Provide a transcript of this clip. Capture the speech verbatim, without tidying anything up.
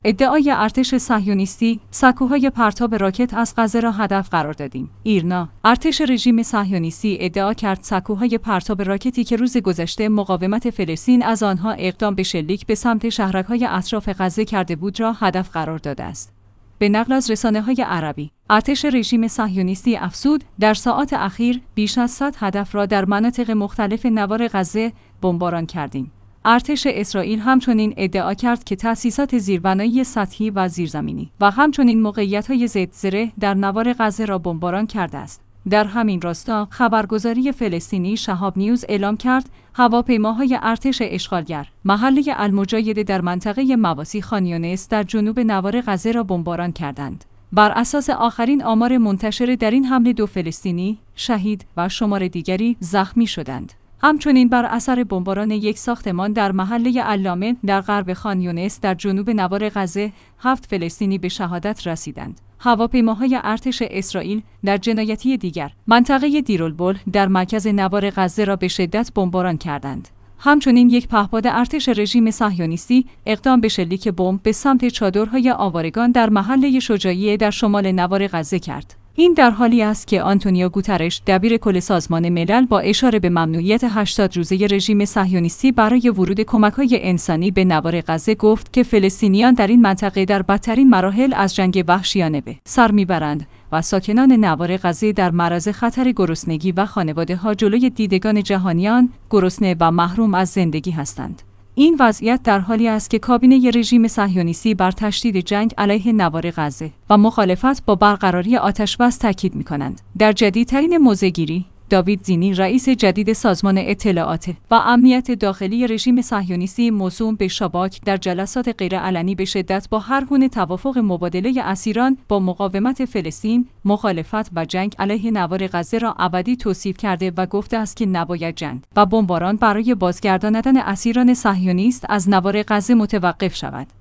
ادعای ارتش صهیونیستی، سکوهای پرتاب راکت از غزه را هدف قرار دادیم. ایرنا، ارتش رژیم صهیونیستی ادعا کرد سکوهای پرتاب راکتی که روز گذشته مقاومت فلسطین از آنها اقدام به شلیک به سمت شهرک‌های اطراف غزه کرده بود را هدف قرار داده است. به نقل از رسانه‌های عربی، ارتش رژیم صهیونیستی افزود در ساعات اخیر بیش از صد هدف را در مناطق مختلف نوار غزه بمباران کردیم. ارتش اسرائیل همچنین ادعا کرد که تأسیسات زیربنایی سطحی و زیرزمینی و همچنین موقعیت‌های ضدزره در نوار غزه را بمباران کرده است. در همین راستا خبرگزاری فلسطینی شهاب نیوز اعلام کرد هواپیماهای ارتش اشغالگر محله المجاهده در منطقه مواسی خان یونس در جنوب نوار غزه را بمباران کردند. بر اساس آخرین آمار منتشر در این حمله دو فلسطینی شهید و شمار دیگری زخمی شدند. همچنین بر اثر بمباران یک ساختمان در محله علامه در غرب خان یونس در جنوب نوار غزه هفت فلسطینی به شهادت رسیدند. هواپیماهای ارتش اسرائیل در جنایتی دیگر منطقه دیرالبل در مرکز نوار غزه را به شدت بمباران کردند. همچنین یک پهپاد ارتش رژیم صهیونیستی اقدام به شلیک بمب به سمت چادرهای آوارگان در محله شجاعیه در شمال نوار غزه کرد. این در حالی است که آنتونیو گوترش دبیر کل سازمان ملل با اشاره به ممنوعیت هشتاد روزه رژیم صهیونیستی برای ورود کمک‌های انسانی به نوار غزه گفت که فلسطینیان در این منطقه در بدترین مراحل از جنگ وحشیانه به سر میبرند و ساکنان نوار غزه در معرض خطر گرسنگی و خانواده‌ها جلوی دیدگان جهانیان گرسنه و محروم از زندگی هستند. این وضعیت در حالی است که کابینه رژیم صهیونیستی بر تشدید جنگ علیه نوار غزه و مخالفت با برقراری آتش‌بس تاکید می‌کنند. در جدیدترین موضع‌گیری، داوید زینی رئیس جدید سازمان اطلاعات و امنیت داخلی رژیم صهیونیستی موسوم به شاباک در جلسات غیرعلنی به شدت با هر گونه توافق مبادله اسیران با مقاومت فلسطین، مخالفت و جنگ علیه نوار غزه را ابدی توصیف کرده و گفته است که نباید جنگ و بمباران برای بازگرداندن اسیران صهیونیست از نوار غزه متوقف شود.